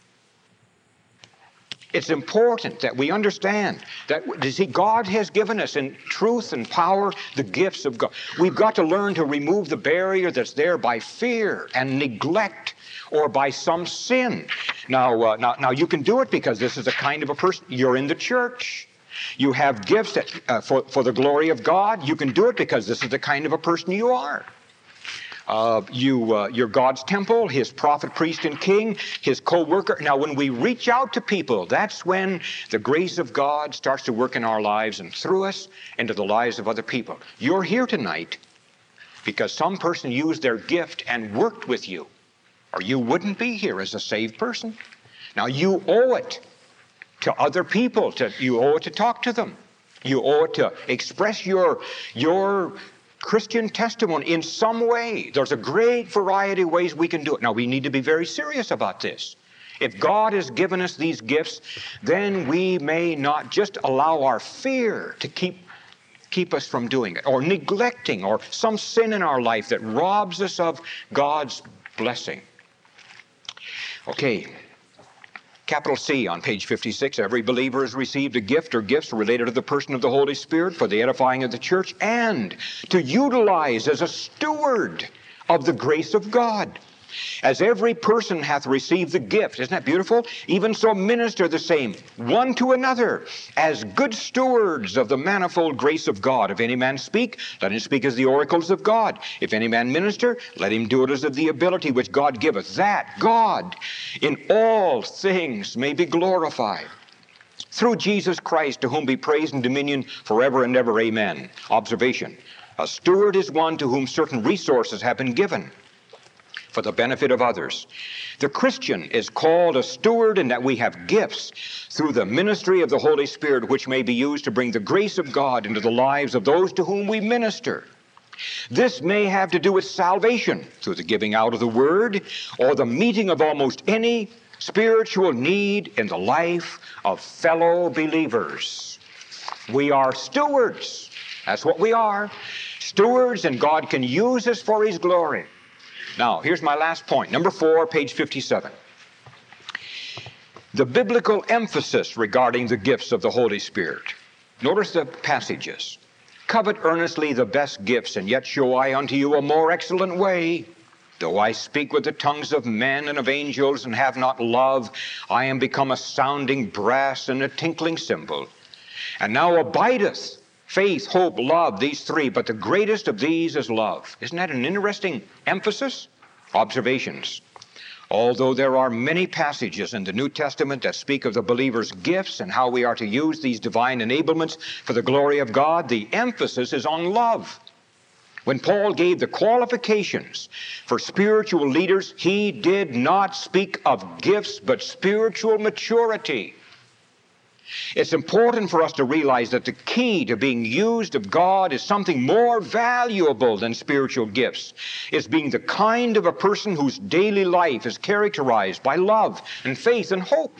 It's important that we understand that, you see, God has given us in truth and power the gifts of God. We've got to learn to remove the barrier that's there by fear and neglect, or by some sin. Now, uh, now, now you can do it because this is a kind of a person. You're in the church. You have gifts that, uh, for, for the glory of God. You can do it because this is the kind of a person you are. Uh, you, uh, you're God's temple, His prophet, priest, and king, His co-worker. Now, when we reach out to people, that's when the grace of God starts to work in our lives and through us into the lives of other people. You're here tonight because some person used their gift and worked with you, or you wouldn't be here as a saved person. Now, you owe it to other people. To, you owe it to talk to them. You owe it to express your, your Christian testimony in some way. There's a great variety of ways we can do it. Now, we need to be very serious about this. If God has given us these gifts, then we may not just allow our fear to keep keep us from doing it, or neglecting, or some sin in our life that robs us of God's blessing. Okay. Capital C on page fifty-six, every believer has received a gift or gifts related to the person of the Holy Spirit for the edifying of the church and to utilize as a steward of the grace of God. As every person hath received the gift, isn't that beautiful? Even so minister the same, one to another, as good stewards of the manifold grace of God. If any man speak, let him speak as the oracles of God. If any man minister, let him do it as of the ability which God giveth, that God in all things may be glorified. Through Jesus Christ, to whom be praise and dominion forever and ever. Amen. Observation. A steward is one to whom certain resources have been given for the benefit of others. The Christian is called a steward in that we have gifts through the ministry of the Holy Spirit which may be used to bring the grace of God into the lives of those to whom we minister. This may have to do with salvation through the giving out of the Word or the meeting of almost any spiritual need in the life of fellow believers. We are stewards. That's what we are. Stewards, and God can use us for His glory. Now, here's my last point. Number four, page fifty-seven. The biblical emphasis regarding the gifts of the Holy Spirit. Notice the passages. Covet earnestly the best gifts, and yet show I unto you a more excellent way. Though I speak with the tongues of men and of angels, and have not love, I am become a sounding brass and a tinkling cymbal. And now abideth faith, hope, love, these three, but the greatest of these is love. Isn't that an interesting emphasis? Observations. Although there are many passages in the New Testament that speak of the believer's gifts and how we are to use these divine enablements for the glory of God, the emphasis is on love. When Paul gave the qualifications for spiritual leaders, he did not speak of gifts, but spiritual maturity. It's important for us to realize that the key to being used of God is something more valuable than spiritual gifts. It's being the kind of a person whose daily life is characterized by love and faith and hope.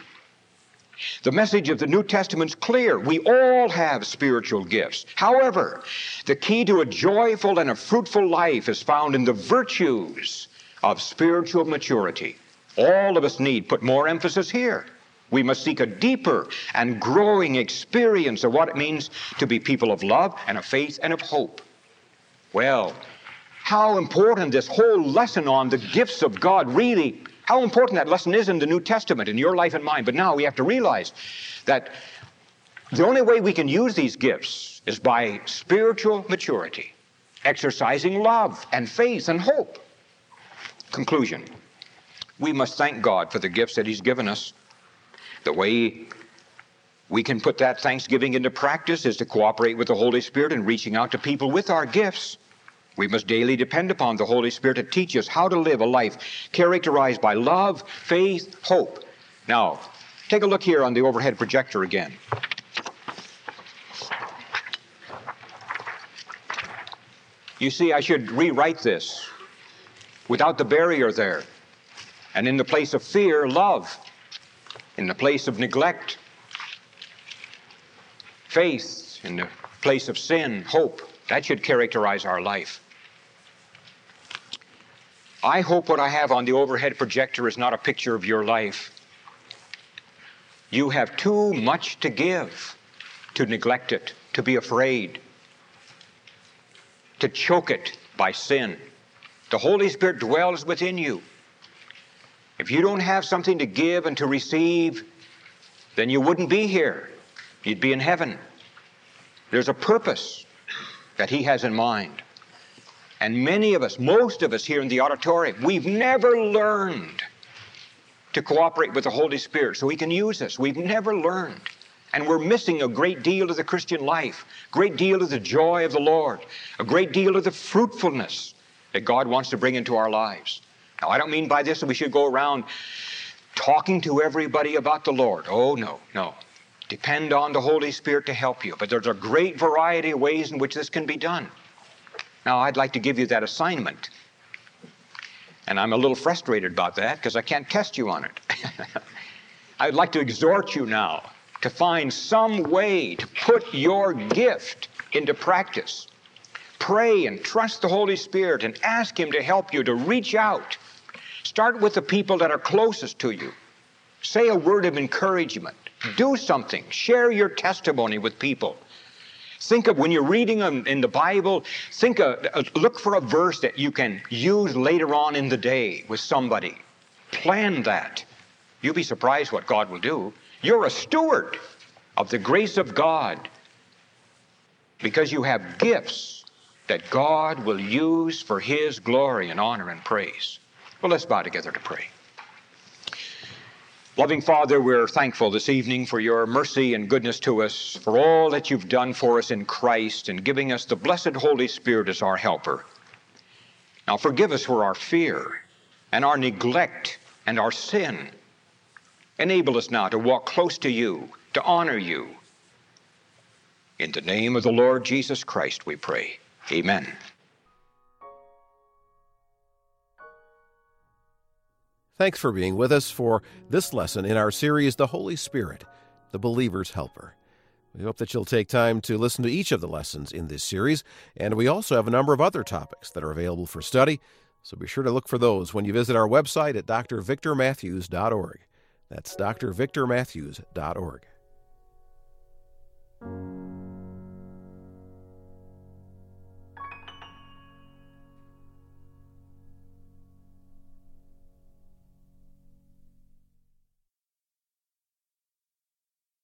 The message of the New Testament's clear. We all have spiritual gifts. However, the key to a joyful and a fruitful life is found in the virtues of spiritual maturity. All of us need put more emphasis here. We must seek a deeper and growing experience of what it means to be people of love and of faith and of hope. Well, how important this whole lesson on the gifts of God really, how important that lesson is in the New Testament, in your life and mine. But now we have to realize that the only way we can use these gifts is by spiritual maturity, exercising love and faith and hope. Conclusion. We must thank God for the gifts that He's given us. The way we can put that thanksgiving into practice is to cooperate with the Holy Spirit in reaching out to people with our gifts. We must daily depend upon the Holy Spirit to teach us how to live a life characterized by love, faith, hope. Now, take a look here on the overhead projector again. You see, I should rewrite this without the barrier there. And in the place of fear, love. In the place of neglect, faith. In the place of sin, hope. That should characterize our life. I hope what I have on the overhead projector is not a picture of your life. You have too much to give to neglect it, to be afraid, to choke it by sin. The Holy Spirit dwells within you. If you don't have something to give and to receive, then you wouldn't be here. You'd be in heaven. There's a purpose that He has in mind. And many of us, most of us here in the auditorium, we've never learned to cooperate with the Holy Spirit so He can use us. We've never learned. And we're missing a great deal of the Christian life, a great deal of the joy of the Lord, a great deal of the fruitfulness that God wants to bring into our lives. Now, I don't mean by this that we should go around talking to everybody about the Lord. Oh, no, no. Depend on the Holy Spirit to help you. But there's a great variety of ways in which this can be done. Now, I'd like to give you that assignment. And I'm a little frustrated about that because I can't test you on it. I'd like to exhort you now to find some way to put your gift into practice. Pray and trust the Holy Spirit and ask Him to help you to reach out. Start with the people that are closest to you. Say a word of encouragement. Do something. Share your testimony with people. Think of, when you're reading in the Bible, think of, look for a verse that you can use later on in the day with somebody. Plan that. You'll be surprised what God will do. You're a steward of the grace of God because you have gifts that God will use for His glory and honor and praise. Well, let's bow together to pray. Loving Father, we're thankful this evening for your mercy and goodness to us, for all that you've done for us in Christ and giving us the blessed Holy Spirit as our helper. Now forgive us for our fear and our neglect and our sin. Enable us now to walk close to you, to honor you. In the name of the Lord Jesus Christ we pray. Amen. Thanks for being with us for this lesson in our series, The Holy Spirit, the Believer's Helper. We hope that you'll take time to listen to each of the lessons in this series, and we also have a number of other topics that are available for study, so be sure to look for those when you visit our website at d r victor matthews dot org. That's d r victor matthews dot org.